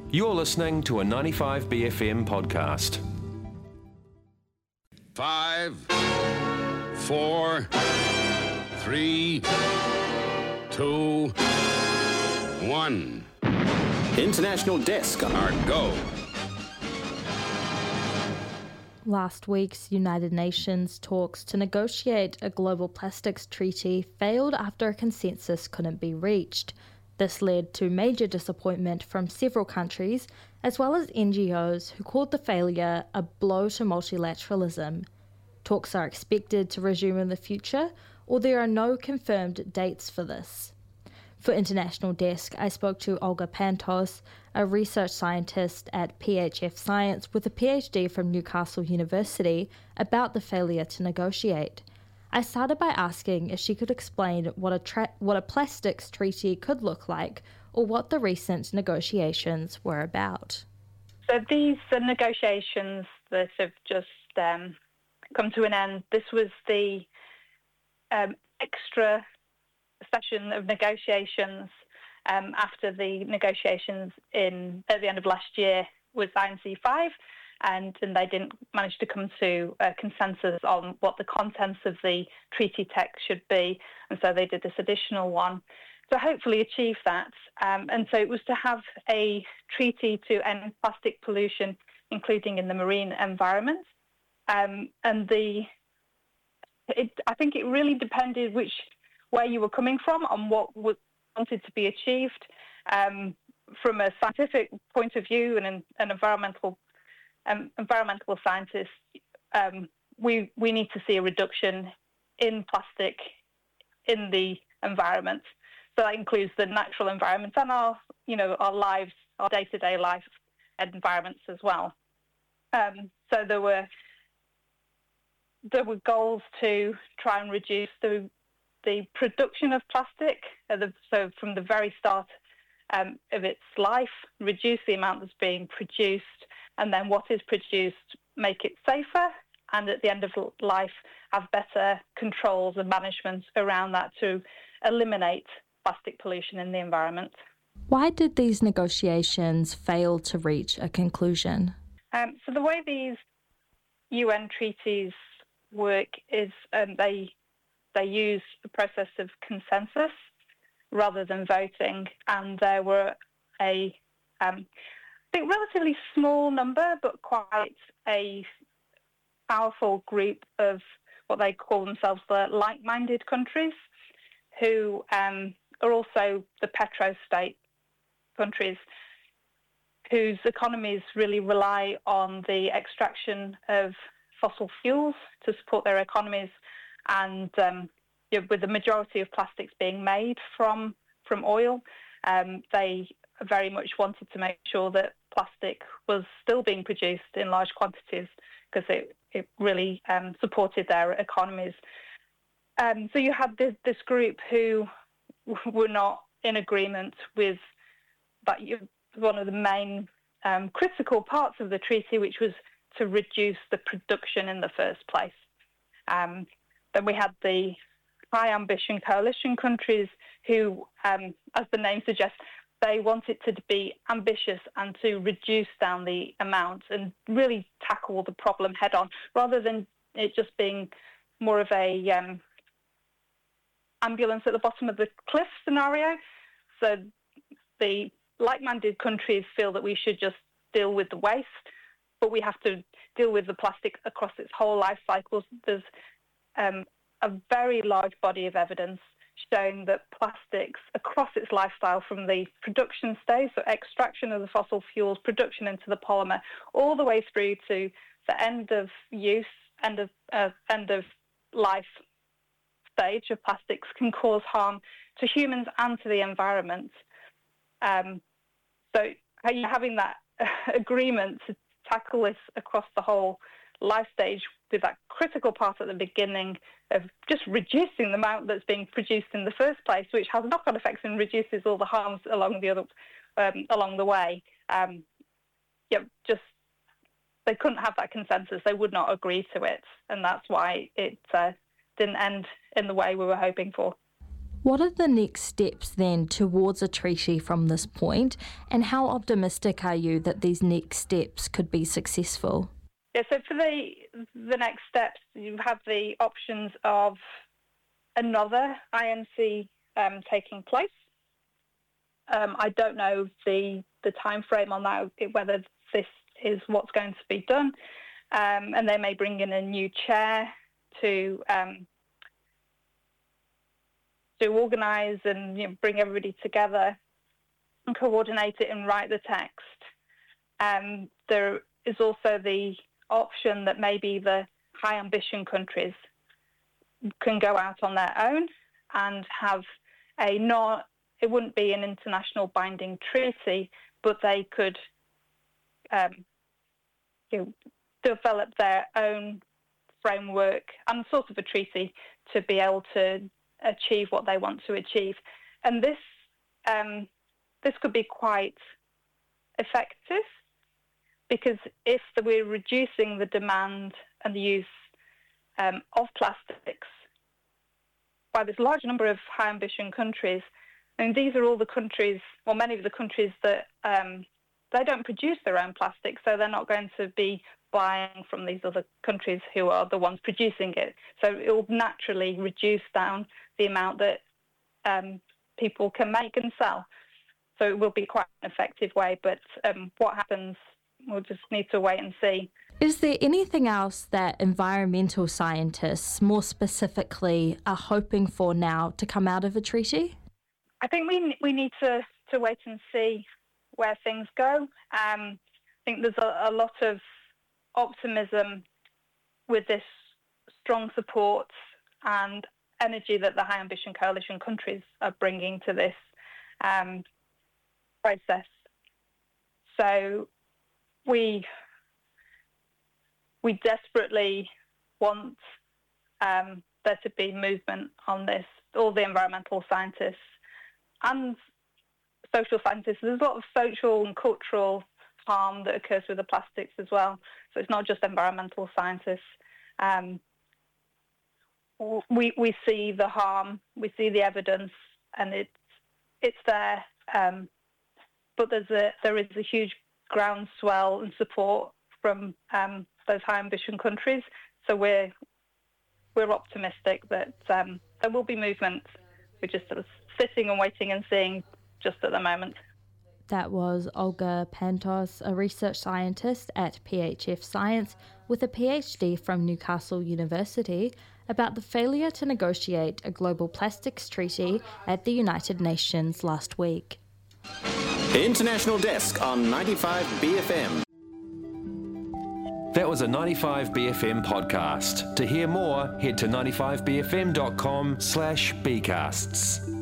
You're listening to a 95BFM podcast. 5, 4, 3, 2, 1. International Desk. Our go. Last week's United Nations talks to negotiate a global plastics treaty failed after a consensus couldn't be reached. This led to major disappointment from several countries, as well as NGOs who called the failure a blow to multilateralism. Talks are expected to resume in the future, or there are no confirmed dates for this. For International Desk, I spoke to Olga Pantos, a research scientist at PHF Science with a PhD from Newcastle University, about the failure to negotiate. I started by asking if she could explain what a plastics treaty could look like, or what the recent negotiations were about. So these negotiations that have just come to an end, this was the extra session of negotiations after the negotiations at the end of last year with INC5, and they didn't manage to come to a consensus on what the contents of the treaty text should be, and so they did this additional one to hopefully achieve that. And so it was to have a treaty to end plastic pollution, including in the marine environment. I think it really depended where you were coming from on what was wanted to be achieved. From a scientific point of view and an environmental scientist, we need to see a reduction in plastic in the environment. So that includes the natural environment and our lives, our day-to-day life environments as well. So there were goals to try and reduce the production of plastic. So from the very start of its life, reduce the amount that's being produced, and then what is produced, make it safer, and at the end of life, have better controls and management around that to eliminate plastic pollution in the environment. Why did these negotiations fail to reach a conclusion? So the way these UN treaties work is they use the process of consensus rather than voting, and there were a relatively small number, but quite a powerful group of what they call themselves the like-minded countries, who are also the petrostate countries, whose economies really rely on the extraction of fossil fuels to support their economies, and with the majority of plastics being made from oil, they very much wanted to make sure that plastic was still being produced in large quantities because it really supported their economies. So you had this group who were not in agreement with one of the main critical parts of the treaty, which was to reduce the production in the first place. Then we had the high ambition coalition countries who, as the name suggests, they wanted to be ambitious and to reduce down the amount and really tackle the problem head on, rather than it just being more of a ambulance at the bottom of the cliff scenario. So the like-minded countries feel that we should just deal with the waste, but we have to deal with the plastic across its whole life cycle. There's a very large body of evidence showing that plastics across its lifestyle, from the production stage, so extraction of the fossil fuels, production into the polymer, all the way through to the end of use, end of life stage of plastics, can cause harm to humans and to the environment. So having that agreement to tackle this across the whole life stage, with that critical part at the beginning of just reducing the amount that's being produced in the first place, which has knock-on effects and reduces all the harms along the way. They couldn't have that consensus. They would not agree to it, and that's why it didn't end in the way we were hoping for. What are the next steps then towards a treaty from this point, and how optimistic are you that these next steps could be successful? Yeah, so for the next steps, you have the options of another INC taking place. I don't know the time frame on that, whether this is what's going to be done, and they may bring in a new chair to organise and bring everybody together and coordinate it and write the text. There is also the option that maybe the high ambition countries can go out on their own and have it wouldn't be an international binding treaty, but they could develop their own framework and sort of a treaty to be able to achieve what they want to achieve. And this could be quite effective, because if we're reducing the demand and the use of plastics by this large number of high ambition countries, and these are all the countries, or many of the countries that they don't produce their own plastic, so they're not going to be buying from these other countries who are the ones producing it. So it will naturally reduce down the amount that people can make and sell. So it will be quite an effective way, but what happens, we'll just need to wait and see. Is there anything else that environmental scientists, more specifically, are hoping for now to come out of a treaty? I think we need to wait and see where things go. I think there's a lot of optimism with this strong support and energy that the High Ambition Coalition countries are bringing to this process. So we desperately want there to be movement on this. All the environmental scientists and social scientists, there's a lot of social and cultural harm that occurs with the plastics as well. So it's not just environmental scientists. We see the harm, we see the evidence, and it's there. But there is a huge groundswell and support from those high ambition countries. So we're optimistic that there will be movement. We're just sort of sitting and waiting and seeing just at the moment. That was Olga Pantos, a research scientist at PHF Science with a PhD from Newcastle University, about the failure to negotiate a global plastics treaty at the United Nations last week. International Desk on 95 BFM. That was a 95 BFM podcast. To hear more, head to 95bfm.com/bcasts.